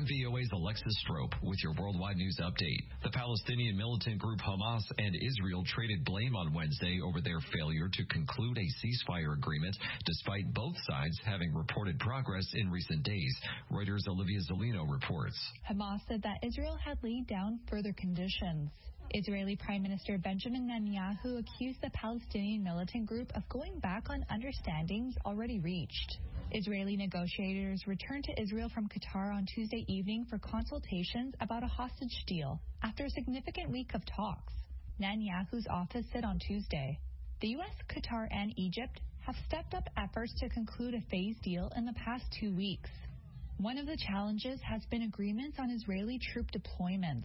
I'm VOA's Alexis Strope with your worldwide news update. The Palestinian militant group Hamas and Israel traded blame on Wednesday over their failure to conclude a ceasefire agreement, despite both sides having reported progress in recent days. Reuters' Olivia Zolino reports. Hamas said that Israel had laid down further conditions. Israeli Prime Minister Benjamin Netanyahu accused the Palestinian militant group of going back on understandings already reached. Israeli negotiators returned to Israel from Qatar on Tuesday evening for consultations about a hostage deal after a significant week of talks. Netanyahu's office said on Tuesday, the U.S., Qatar, and Egypt have stepped up efforts to conclude a phased deal in the past 2 weeks. One of the challenges has been agreements on Israeli troop deployments.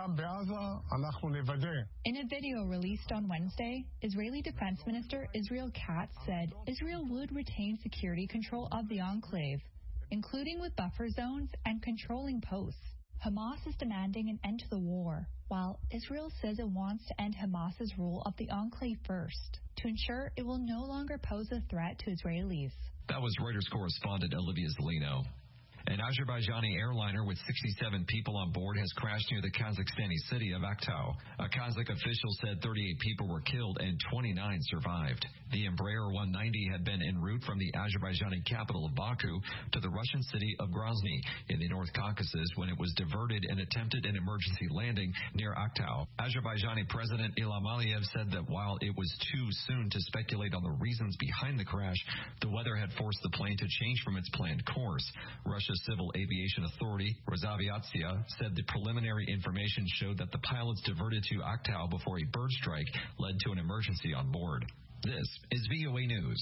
In a video released on Wednesday, Israeli Defense Minister Israel Katz said Israel would retain security control of the enclave, including with buffer zones and controlling posts. Hamas is demanding an end to the war, while Israel says it wants to end Hamas's rule of the enclave first, to ensure it will no longer pose a threat to Israelis. That was Reuters correspondent Olivia Zolino. An Azerbaijani airliner with 67 people on board has crashed near the Kazakhstani city of Aktau. A Kazakh official said 38 people were killed and 29 survived. The Embraer 190 had been en route from the Azerbaijani capital of Baku to the Russian city of Grozny in the North Caucasus when it was diverted and attempted an emergency landing near Aktau. Azerbaijani President Ilham Aliyev said that while it was too soon to speculate on the reasons behind the crash, the weather had forced the plane to change from its planned course. Russia's Civil Aviation Authority, Rosaviatsia, said the preliminary information showed that the pilots diverted to Aktau before a bird strike led to an emergency on board. This is VOA News.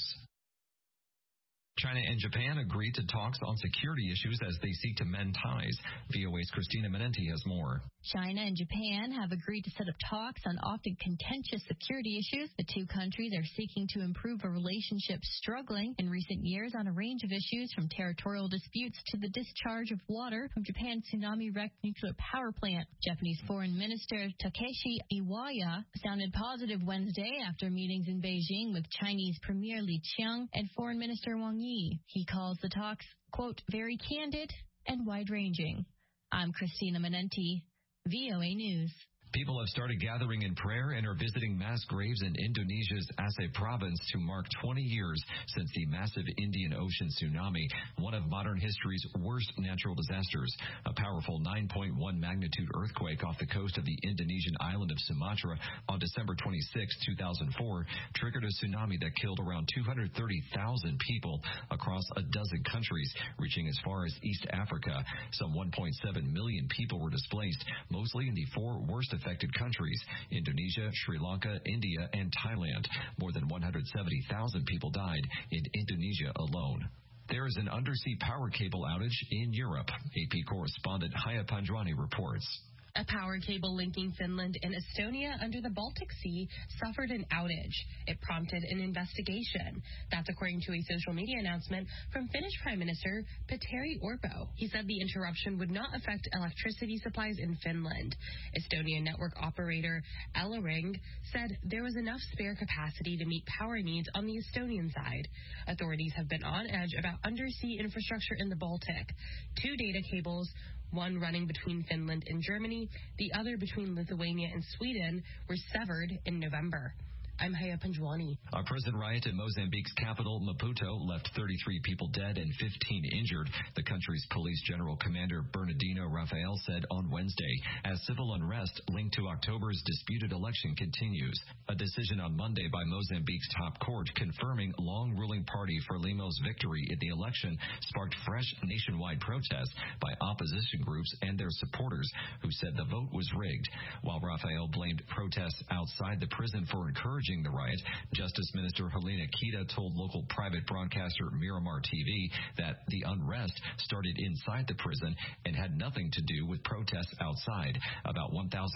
China and Japan agreed to talks on security issues as they seek to mend ties. VOA's Christina Menenti has more. China and Japan have agreed to set up talks on often contentious security issues. The two countries are seeking to improve a relationship struggling in recent years on a range of issues, from territorial disputes to the discharge of water from Japan's tsunami-wrecked nuclear power plant. Japanese Foreign Minister Takeshi Iwaya sounded positive Wednesday after meetings in Beijing with Chinese Premier Li Qiang and Foreign Minister Wang Yi. He calls the talks, quote, very candid and wide-ranging. I'm Christina Menenti, VOA News. People have started gathering in prayer and are visiting mass graves in Indonesia's Aceh province to mark 20 years since the massive Indian Ocean tsunami, one of modern history's worst natural disasters. A powerful 9.1 magnitude earthquake off the coast of the Indonesian island of Sumatra on December 26, 2004, triggered a tsunami that killed around 230,000 people across a dozen countries, reaching as far as East Africa. Some 1.7 million people were displaced, mostly in the four worst affected countries: Indonesia, Sri Lanka, India, and Thailand. More than 170,000 people died in Indonesia alone. There is an undersea power cable outage in Europe. AP correspondent Haya Panjwani reports. A power cable linking Finland and Estonia under the Baltic Sea suffered an outage. It prompted an investigation. That's according to a social media announcement from Finnish Prime Minister Petteri Orpo. He said the interruption would not affect electricity supplies in Finland. Estonian network operator Elering said there was enough spare capacity to meet power needs on the Estonian side. Authorities have been on edge about undersea infrastructure in the Baltic. Two data cables, one running between Finland and Germany, the other between Lithuania and Sweden, were severed in November. I'm Haya Panjwani. A prison riot in Mozambique's capital, Maputo, left 33 people dead and 15 injured, the country's police general commander Bernardino Rafael said on Wednesday, as civil unrest linked to October's disputed election continues. A decision on Monday by Mozambique's top court confirming long-ruling party Frelimo's victory in the election sparked fresh nationwide protests by opposition groups and their supporters, who said the vote was rigged. While Rafael blamed protests outside the prison for encouraging the riot, Justice Minister Helena Kita told local private broadcaster Miramar TV that the unrest started inside the prison and had nothing to do with protests outside. About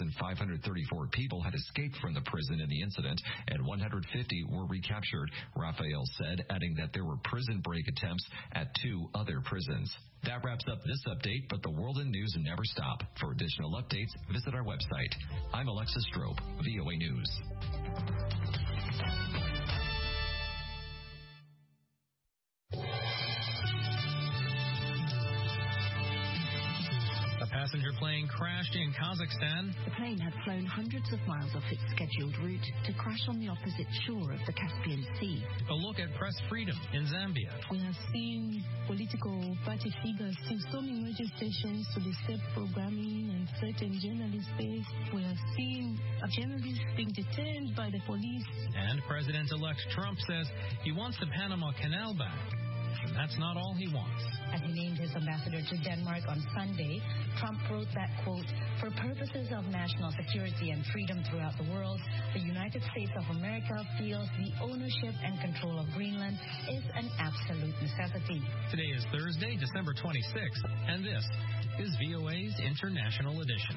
1,534 people had escaped from the prison in the incident, and 150 were recaptured, Rafael said, adding that there were prison break attempts at 2 other prisons. That wraps up this update, but the world in news never stop. For additional updates, visit our website. I'm Alexis Strope, VOA News. passenger plane crashed in Kazakhstan. The plane had flown hundreds of miles off its scheduled route to crash on the opposite shore of the Caspian Sea. A look at press freedom in Zambia. We have seen political party figures still storming radio stations to disturb programming and threaten journalists' space. We have seen journalists being detained by the police. And President-elect Trump says he wants the Panama Canal back. And that's not all he wants. As he named his ambassador to Denmark on Sunday, Trump wrote that, quote, "For purposes of national security and freedom throughout the world, the United States of America feels the ownership and control of Greenland is an absolute necessity." Today is Thursday, December 26th, and this is VOA's International Edition.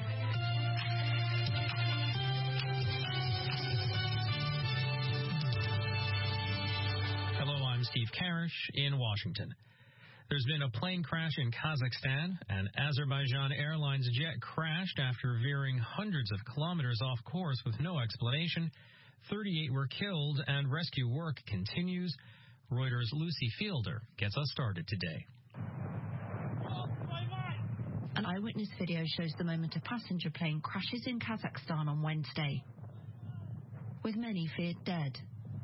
Steve Karish in Washington. There's been a plane crash in Kazakhstan. An Azerbaijan Airlines jet crashed after veering hundreds of kilometers off course with no explanation. 38 were killed, and rescue work continues. Reuters' Lucy Fielder gets us started today. An eyewitness video shows the moment a passenger plane crashes in Kazakhstan on Wednesday, with many feared dead.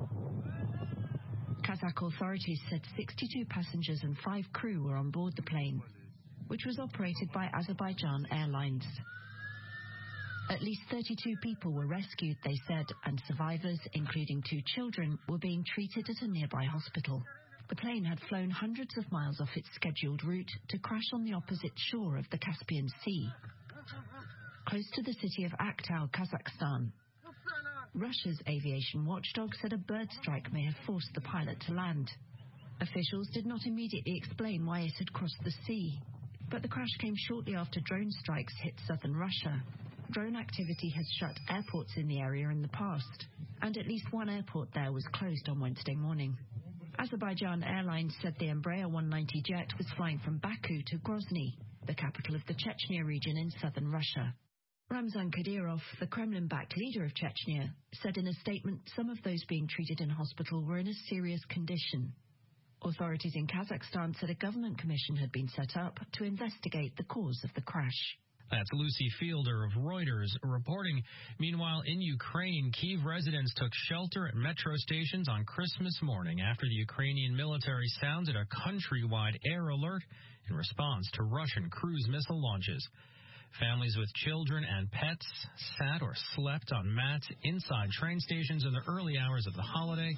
Kazakh authorities said 62 passengers and 5 crew were on board the plane, which was operated by Azerbaijan Airlines. At least 32 people were rescued, they said, and survivors, including 2 children, were being treated at a nearby hospital. The plane had flown hundreds of miles off its scheduled route to crash on the opposite shore of the Caspian Sea, close to the city of Aktau, Kazakhstan. Russia's aviation watchdog said a bird strike may have forced the pilot to land. Officials did not immediately explain why it had crossed the sea, but the crash came shortly after drone strikes hit southern Russia. Drone activity has shut airports in the area in the past, and at least one airport there was closed on Wednesday morning. Azerbaijan Airlines said the Embraer 190 jet was flying from Baku to Grozny, the capital of the Chechnya region in southern Russia. Ramzan Kadyrov, the Kremlin-backed leader of Chechnya, said in a statement some of those being treated in hospital were in a serious condition. Authorities in Kazakhstan said a government commission had been set up to investigate the cause of the crash. That's Lucy Fielder of Reuters reporting. Meanwhile, in Ukraine, Kyiv residents took shelter at metro stations on Christmas morning after the Ukrainian military sounded a countrywide air alert in response to Russian cruise missile launches. Families with children and pets sat or slept on mats inside train stations in the early hours of the holiday.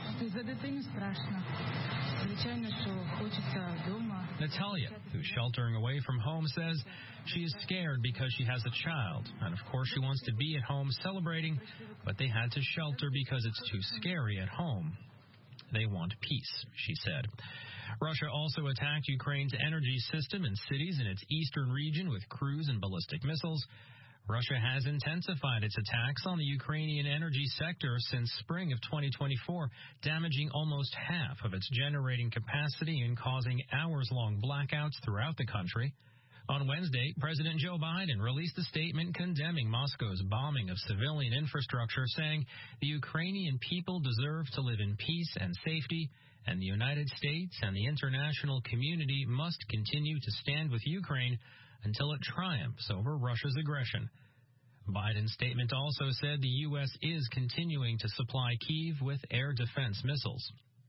Natalia, who's sheltering away from home, says she is scared because she has a child, and of course she wants to be at home celebrating, but they had to shelter because it's too scary at home. They want peace, she said. Russia also attacked Ukraine's energy system and cities in its eastern region with cruise and ballistic missiles. Russia has intensified its attacks on the Ukrainian energy sector since spring of 2024, damaging almost half of its generating capacity and causing hours-long blackouts throughout the country. On Wednesday, President Joe Biden released a statement condemning Moscow's bombing of civilian infrastructure, saying the Ukrainian people deserve to live in peace and safety, and the United States and the international community must continue to stand with Ukraine until it triumphs over Russia's aggression. Biden's statement also said the U.S. is continuing to supply Kyiv with air defense missiles.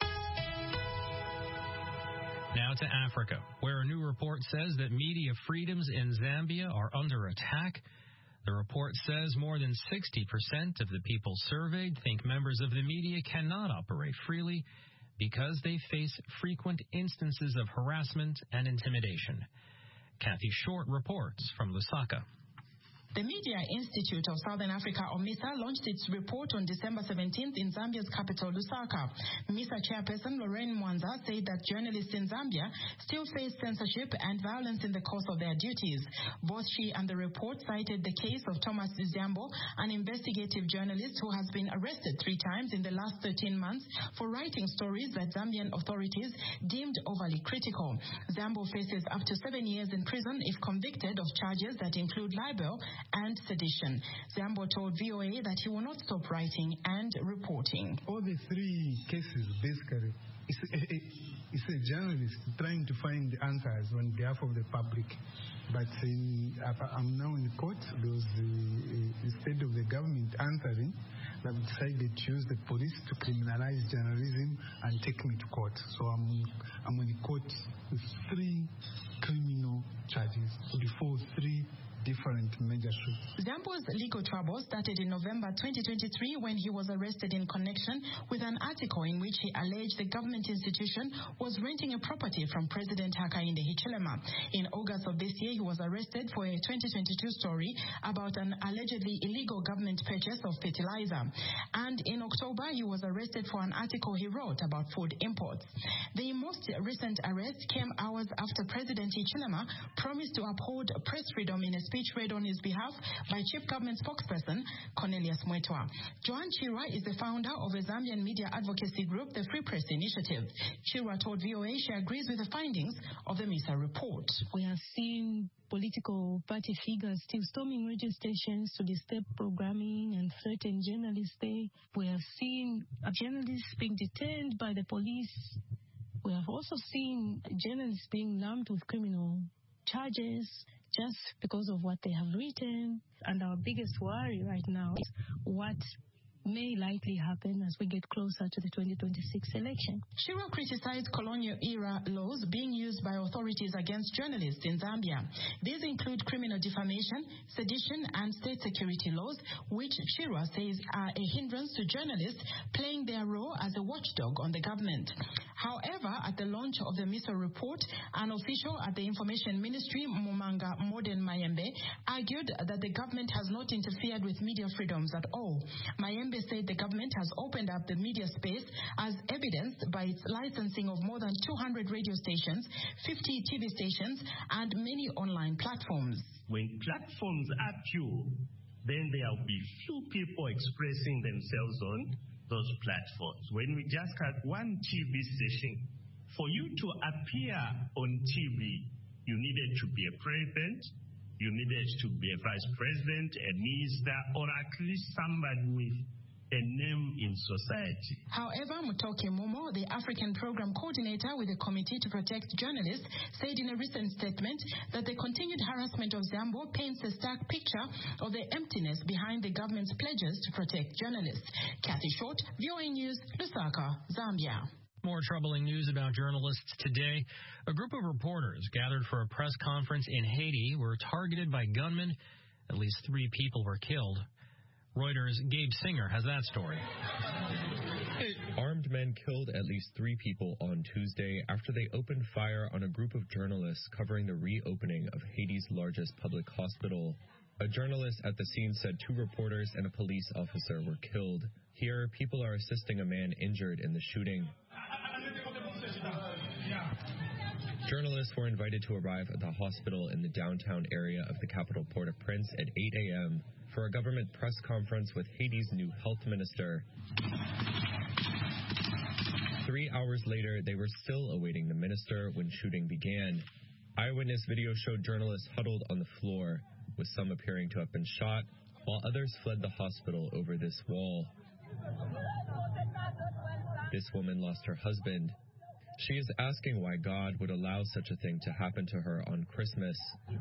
Now to Africa, where a new report says that media freedoms in Zambia are under attack. The report says more than 60% of the people surveyed think members of the media cannot operate freely because they face frequent instances of harassment and intimidation. Kathy Short reports from Lusaka. The Media Institute of Southern Africa, or MISA, launched its report on December 17th in Zambia's capital, Lusaka. MISA chairperson Lorraine Mwanza said that journalists in Zambia still face censorship and violence in the course of their duties. Both she and the report cited the case of Thomas Zambo, an investigative journalist who has been arrested 3 times in the last 13 months for writing stories that Zambian authorities deemed overly critical. Zambo faces up to 7 years in prison if convicted of charges that include libel and sedition. Zambo told VOA that he will not stop writing and reporting. All the three cases, basically, it's a journalist trying to find the answers on behalf of the public. But I'm now in court. There was instead of the government answering, they've decided to use the police to criminalize journalism and take me to court. So I'm in court with 3 criminal charges before 3 different magistrates. Zambo's legal trouble started in November 2023 when he was arrested in connection with an article in which he alleged the government institution was renting a property from President Hakainde Hichilema. In August of this year, he was arrested for a 2022 story about an allegedly illegal government purchase of fertilizer. And in October, he was arrested for an article he wrote about food imports. The most recent arrest came hours after President Hichilema promised to uphold press freedom in a speech read on his behalf by Chief Government Spokesperson Cornelius Mwetwa. Joan Chirwa is the founder of a Zambian media advocacy group, the Free Press Initiative. Chirwa told VOA she agrees with the findings of the MISA report. We have seen political party figures still storming radio stations to disturb programming and threaten journalists there. We have seen journalists being detained by the police. We have also seen journalists being lumped with criminal charges just because of what they have written. And our biggest worry right now is what may likely happen as we get closer to the 2026 election. Chirwa criticized colonial-era laws being used by authorities against journalists in Zambia. These include criminal defamation, sedition, and state security laws, which Chirwa says are a hindrance to journalists playing their role as a watchdog on the government. However, at the launch of the MISA report, an official at the Information Ministry, Mumanga Modern Mayembe, argued that the government has not interfered with media freedoms at all. Mayembe said the government has opened up the media space as evidenced by its licensing of more than 200 radio stations, 50 TV stations, and many online platforms. When platforms are pure, then there will be few people expressing themselves on those platforms. When we just have one TV station, for you to appear on TV, you needed to be a president, you needed to be a vice president, a minister, or at least somebody with a name in society. However, Mutoke Momo, the African program coordinator with the Committee to Protect Journalists, said in a recent statement that the continued harassment of Zambo paints a stark picture of the emptiness behind the government's pledges to protect journalists. Kathy Short, VOA News, Lusaka, Zambia. More troubling news about journalists today. A group of reporters gathered for a press conference in Haiti were targeted by gunmen. At least 3 people were killed. Reuters' Gabe Singer has that story. Armed men killed at least 3 people on Tuesday after they opened fire on a group of journalists covering the reopening of Haiti's largest public hospital. A journalist at the scene said 2 reporters and a police officer were killed. Here, people are assisting a man injured in the shooting. Journalists were invited to arrive at the hospital in the downtown area of the capital Port-au-Prince at 8 a.m. for a government press conference with Haiti's new health minister. 3 hours later, they were still awaiting the minister when shooting began. Eyewitness video showed journalists huddled on the floor, with some appearing to have been shot, while others fled the hospital over this wall. This woman lost her husband. She is asking why God would allow such a thing to happen to her on Christmas.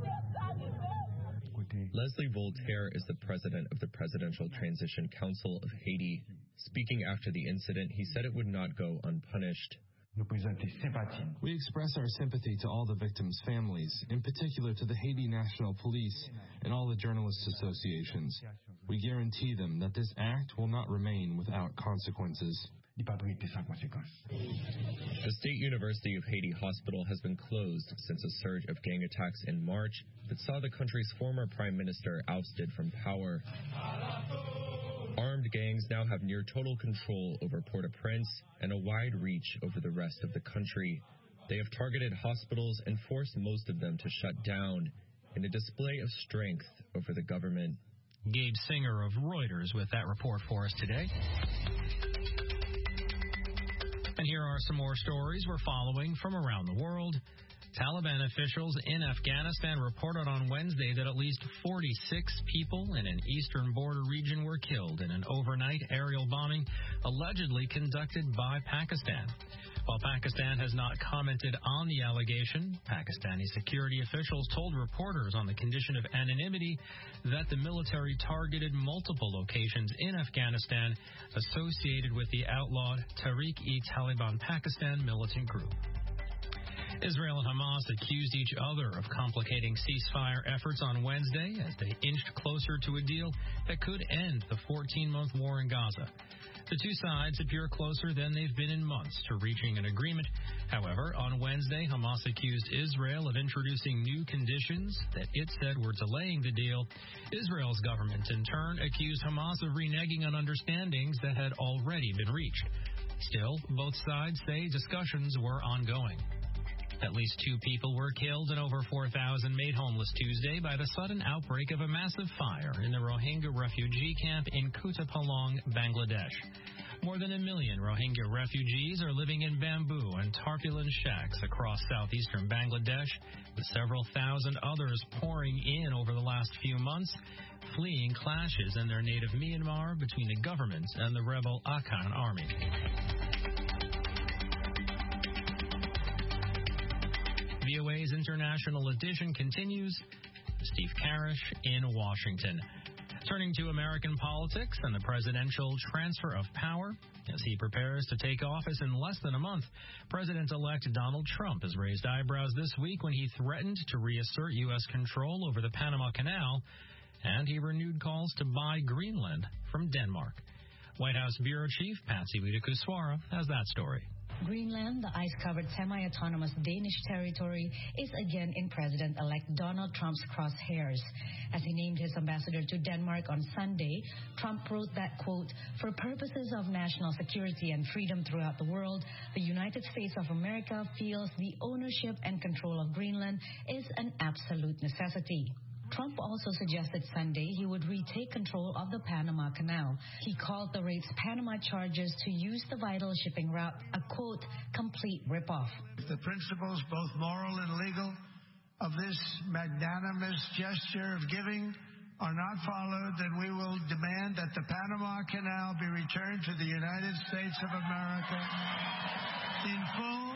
Leslie Voltaire is the president of the Presidential Transition Council of Haiti. Speaking after the incident, he said it would not go unpunished. We express our sympathy to all the victims' families, in particular to the Haiti National Police and all the journalists' associations. We guarantee them that this act will not remain without consequences. The State University of Haiti Hospital has been closed since a surge of gang attacks in March that saw the country's former prime minister ousted from power. Armed gangs now have near total control over Port-au-Prince and a wide reach over the rest of the country. They have targeted hospitals and forced most of them to shut down in a display of strength over the government. Gabe Singer of Reuters with that report for us today. And here are some more stories we're following from around the world. Taliban officials in Afghanistan reported on Wednesday that at least 46 people in an eastern border region were killed in an overnight aerial bombing allegedly conducted by Pakistan. While Pakistan has not commented on the allegation, Pakistani security officials told reporters on the condition of anonymity that the military targeted multiple locations in Afghanistan associated with the outlawed Tehreek-e-Taliban Pakistan militant group. Israel and Hamas accused each other of complicating ceasefire efforts on Wednesday as they inched closer to a deal that could end the 14-month war in Gaza. The two sides appear closer than they've been in months to reaching an agreement. However, on Wednesday, Hamas accused Israel of introducing new conditions that it said were delaying the deal. Israel's government, in turn, accused Hamas of reneging on understandings that had already been reached. Still, both sides say discussions were ongoing. At least 2 people were killed and over 4,000 made homeless Tuesday by the sudden outbreak of a massive fire in the Rohingya refugee camp in Kutupalong, Bangladesh. More than 1 million Rohingya refugees are living in bamboo and tarpaulin shacks across southeastern Bangladesh, with several thousand others pouring in over the last few months, fleeing clashes in their native Myanmar between the government and the rebel Akan army. VOA's International Edition continues. Steve Karish in Washington. Turning to American politics and the presidential transfer of power. As he prepares to take office in less than a month, President-elect Donald Trump has raised eyebrows this week when he threatened to reassert U.S. control over the Panama Canal, and he renewed calls to buy Greenland from Denmark. White House Bureau Chief Patsy Widakuswara has that story. Greenland, the ice-covered semi-autonomous Danish territory, is again in President-elect Donald Trump's crosshairs. As he named his ambassador to Denmark on Sunday, Trump wrote that, quote, "For purposes of national security and freedom throughout the world, the United States of America feels the ownership and control of Greenland is an absolute necessity." Trump also suggested Sunday he would retake control of the Panama Canal. He called the raid's Panama charges to use the vital shipping route a, quote, "complete ripoff." If the principles, both moral and legal, of this magnanimous gesture of giving are not followed, then we will demand that the Panama Canal be returned to the United States of America in full,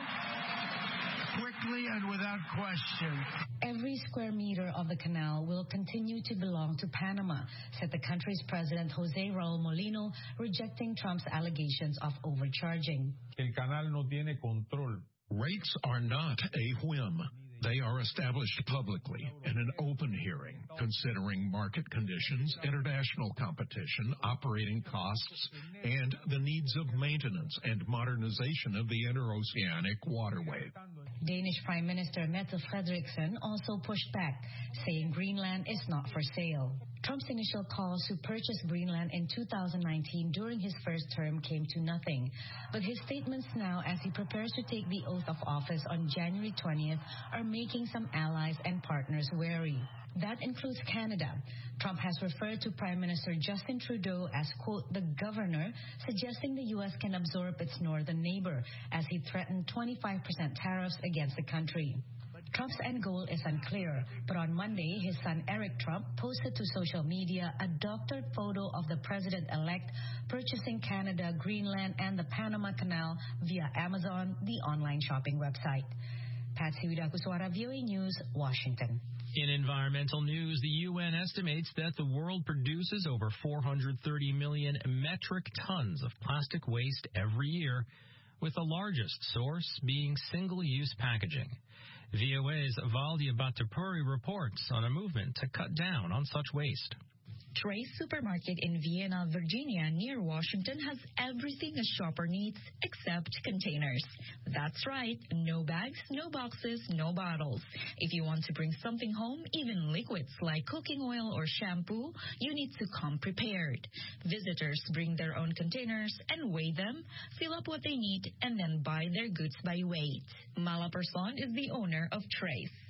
quickly, and without question. Every square meter of the canal will continue to belong to Panama, said the country's president Jose Raul Molino, rejecting Trump's allegations of overcharging. El canal no tiene control. Rates are not a whim. They are established publicly in an open hearing, considering market conditions, international competition, operating costs, and the needs of maintenance and modernization of the interoceanic waterway. Danish Prime Minister Mette Frederiksen also pushed back, saying Greenland is not for sale. Trump's initial calls to purchase Greenland in 2019 during his first term came to nothing. But his statements now, as he prepares to take the oath of office on January 20th, are making some allies and partners wary. That includes Canada. Trump has referred to Prime Minister Justin Trudeau as, quote, "the governor," suggesting the U.S. can absorb its northern neighbor, as he threatened 25% tariffs against the country. Trump's end goal is unclear, but on Monday, his son Eric Trump posted to social media a doctored photo of the president-elect purchasing Canada, Greenland, and the Panama Canal via Amazon, the online shopping website. Patsy Widakuswara, VOA News, Washington. In environmental news, the UN estimates that the world produces over 430 million metric tons of plastic waste every year, with the largest source being single-use packaging. VOA's Valdia Batapuri reports on a movement to cut down on such waste. Trace Supermarket in Vienna, Virginia, near Washington, has everything a shopper needs except containers. That's right, no bags, no boxes, no bottles. If you want to bring something home, even liquids like cooking oil or shampoo, you need to come prepared. Visitors bring their own containers and weigh them, fill up what they need, and then buy their goods by weight. Mala Person is the owner of Trace.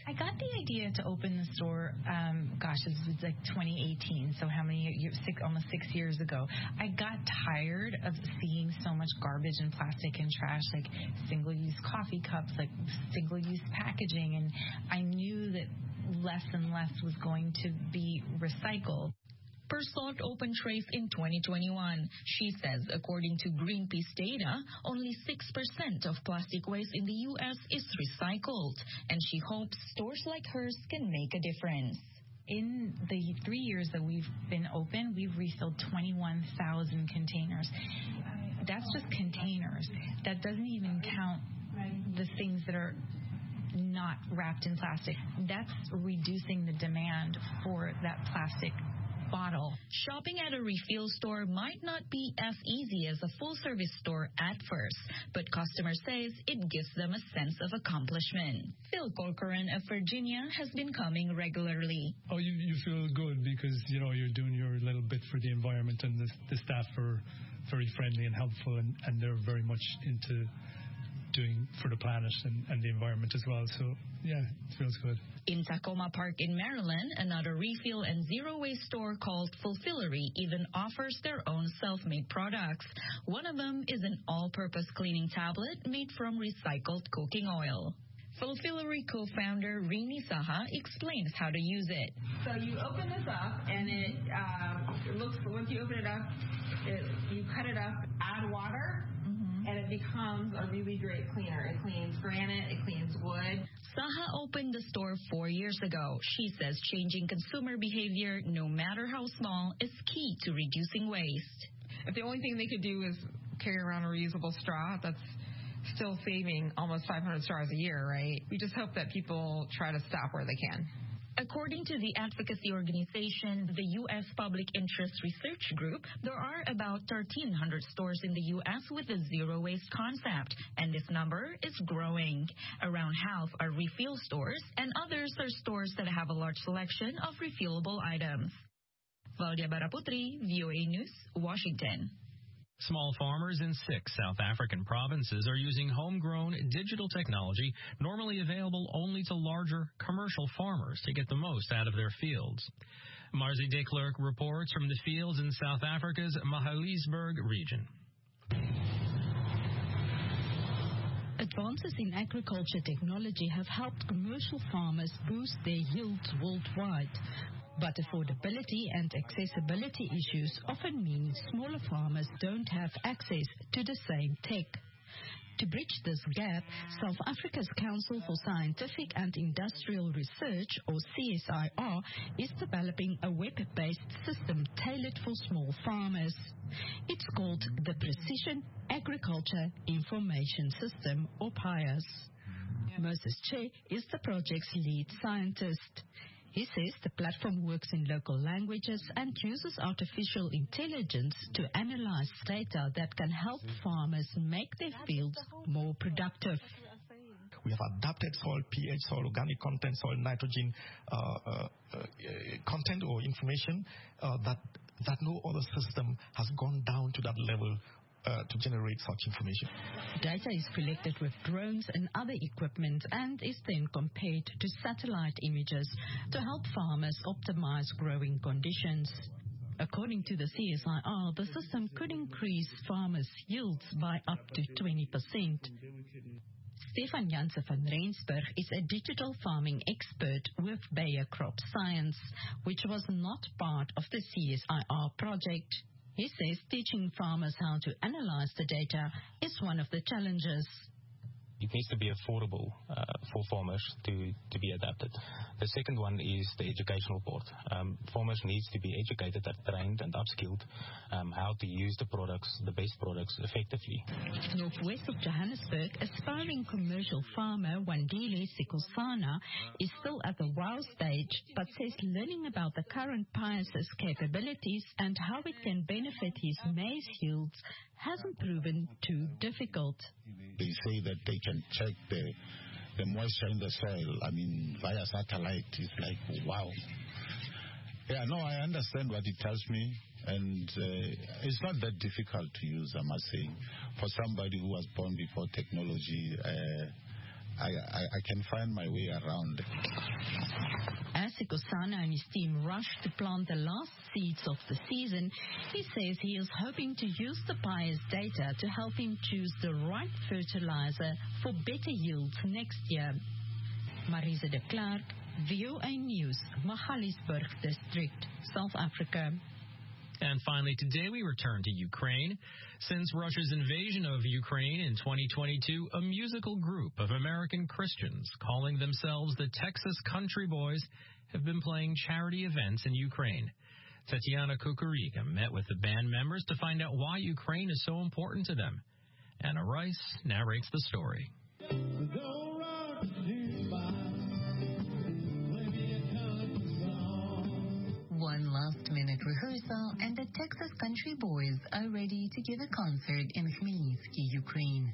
I got the idea to open the store, it was like 2018, so how many years, almost 6 years ago. I got tired of seeing so much garbage and plastic and trash, like single-use coffee cups, like single-use packaging, and I knew that less and less was going to be recycled. Persort opened trays in 2021. She says, according to Greenpeace data, only 6% of plastic waste in the U.S. is recycled, and she hopes stores like hers can make a difference. In the 3 years that we've been open, we've refilled 21,000 containers. That's just containers. That doesn't even count the things that are not wrapped in plastic. That's reducing the demand for that plastic bottle. Shopping at a refill store might not be as easy as a full-service store at first, but customers say it gives them a sense of accomplishment. Phil Corcoran of Virginia has been coming regularly. Oh, you feel good because, you're doing your little bit for the environment, and the staff are very friendly and helpful, and they're very much into doing for the planet and the environment as well. So, yeah, it feels good. In Tacoma Park in Maryland, another refill and zero-waste store called Fulfillery even offers their own self-made products. One of them is an all-purpose cleaning tablet made from recycled cooking oil. Fulfillery co-founder Rini Saha explains how to use it. So you open this up, and it looks, once you open it up, you cut it up, add water, and it becomes a really great cleaner. It cleans granite, it cleans wood. Saha opened the store 4 years ago. She says changing consumer behavior, no matter how small, is key to reducing waste. If the only thing they could do is carry around a reusable straw, that's still saving almost 500 straws a year, right? We just hope that people try to stop where they can. According to the advocacy organization, the U.S. Public Interest Research Group, there are about 1,300 stores in the U.S. with a zero-waste concept, and this number is growing. Around half are refill stores, and others are stores that have a large selection of refillable items. Valdia Baraputri, VOA News, Washington. Small farmers in 6 South African provinces are using homegrown digital technology normally available only to larger commercial farmers to get the most out of their fields. Marzi de Klerk reports from the fields in South Africa's Magaliesburg region. Advances in agriculture technology have helped commercial farmers boost their yields worldwide. But affordability and accessibility issues often mean smaller farmers don't have access to the same tech. To bridge this gap, South Africa's Council for Scientific and Industrial Research, or CSIR, is developing a web-based system tailored for small farmers. It's called the Precision Agriculture Information System, or PIAS. Moses Che is the project's lead scientist. He says the platform works in local languages and uses artificial intelligence to analyze data that can help farmers make their fields more productive. We have adapted soil pH, soil organic content, soil nitrogen content or information that no other system has gone down to that level to generate such information. Data is collected with drones and other equipment and is then compared to satellite images to help farmers optimize growing conditions. According to the CSIR, the system could increase farmers' yields by up to 20%. Stefan Janse van Rensburg is a digital farming expert with Bayer Crop Science, which was not part of the CSIR project. He says teaching farmers how to analyze the data is one of the challenges. It needs to be affordable for farmers to be adapted. The second one is the educational part. Farmers need to be educated, trained and upskilled how to use the products, the best products, effectively. Northwest of Johannesburg, aspiring commercial farmer Wandile Sikosana is still at the wow stage, but says learning about the current PIAS's capabilities and how it can benefit his maize yields hasn't proven too difficult. They say that they can check the moisture in the soil, via satellite. It's like, wow. Yeah, no, I understand what it tells me, and it's not that difficult to use, I must say. For somebody who was born before technology, I can find my way around. As Sikosana and his team rush to plant the last seeds of the season, he says he is hoping to use the buyer's data to help him choose the right fertilizer for better yields next year. Marisa de Klerk, VOA News, Magaliesburg District, South Africa. And finally, today we return to Ukraine. Since Russia's invasion of Ukraine in 2022, a musical group of American Christians calling themselves the Texas Country Boys have been playing charity events in Ukraine. Tatiana Kukurika met with the band members to find out why Ukraine is so important to them. Anna Rice narrates the story. One last-minute rehearsal and the Texas Country Boys are ready to give a concert in Khmelnytsky, Ukraine.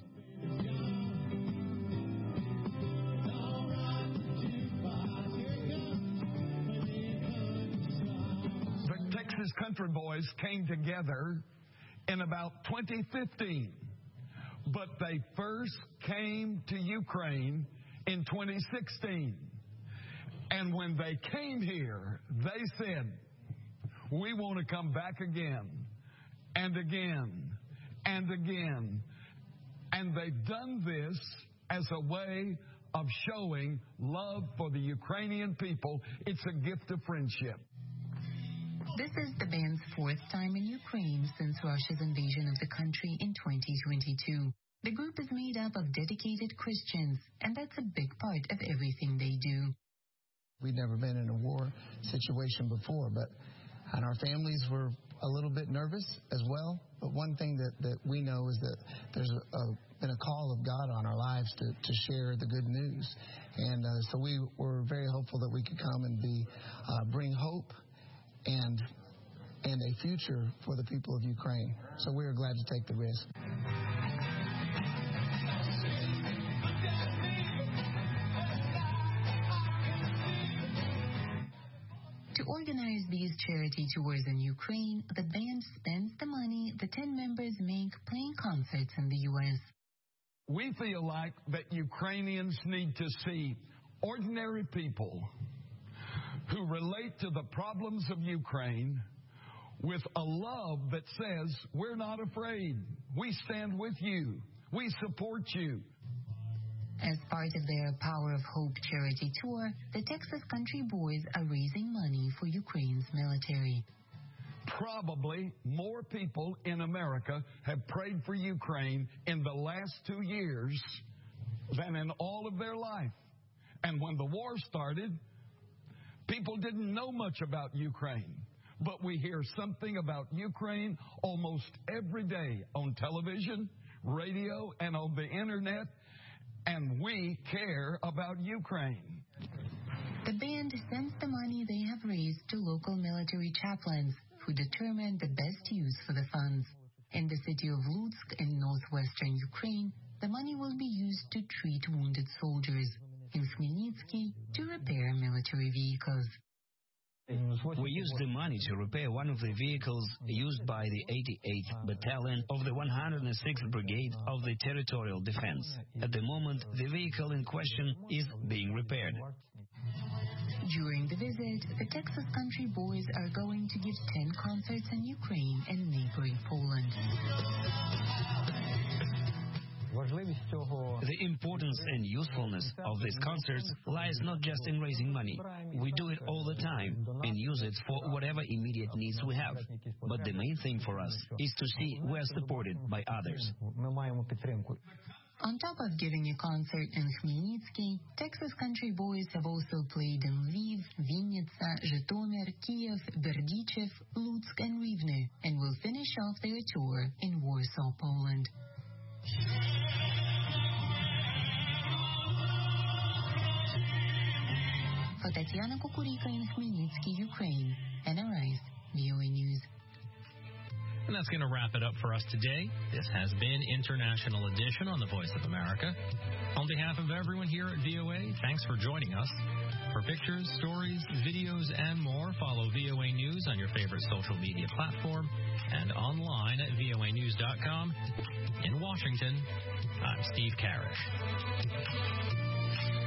The Texas Country Boys came together in about 2015, but they first came to Ukraine in 2016. And when they came here, they said, we want to come back again and again and again. And they've done this as a way of showing love for the Ukrainian people. It's a gift of friendship. This is the band's fourth time in Ukraine since Russia's invasion of the country in 2022. The group is made up of dedicated Christians, and that's a big part of everything they do. We'd never been in a war situation before, and our families were a little bit nervous as well. But one thing that we know is that there's been a call of God on our lives to share the good news. And so we were very hopeful that we could come and bring hope and a future for the people of Ukraine. So we were glad to take the risk. To organize these charity tours in Ukraine, the band spends the money the 10 members make playing concerts in the U.S. We feel like that Ukrainians need to see ordinary people who relate to the problems of Ukraine with a love that says, we're not afraid. We stand with you. We support you. As part of their Power of Hope charity tour, the Texas Country Boys are raising money for Ukraine's military. Probably more people in America have prayed for Ukraine in the last 2 years than in all of their life. And when the war started, people didn't know much about Ukraine. But we hear something about Ukraine almost every day on television, radio, and on the internet. And we care about Ukraine. The band sends the money they have raised to local military chaplains who determine the best use for the funds. In the city of Lutsk in northwestern Ukraine, the money will be used to treat wounded soldiers. In Khmelnytsky, to repair military vehicles. We used the money to repair one of the vehicles used by the 88th Battalion of the 106th Brigade of the Territorial Defense. At the moment, the vehicle in question is being repaired. During the visit, the Texas Country Boys are going to give 10 concerts in Ukraine and neighboring Poland. The importance and usefulness of these concerts lies not just in raising money. We do it all the time and use it for whatever immediate needs we have. But the main thing for us is to see we're supported by others. On top of giving a concert in Khmelnytsky, Texas Country Boys have also played in Lviv, Vinnytsia, Zhytomyr, Kiev, Berdichev, Lutsk, and Rivne, and will finish off their tour in Warsaw, Poland. For Tatiana Kukurika in Khmelnytsky, Ukraine, Anna Rice, VOA News. And that's going to wrap it up for us today. This has been International Edition on the Voice of America. On behalf of everyone here at VOA, thanks for joining us. For pictures, stories, videos, and more, follow VOA News on your favorite social media platform and online at voanews.com. In Washington, I'm Steve Carrish.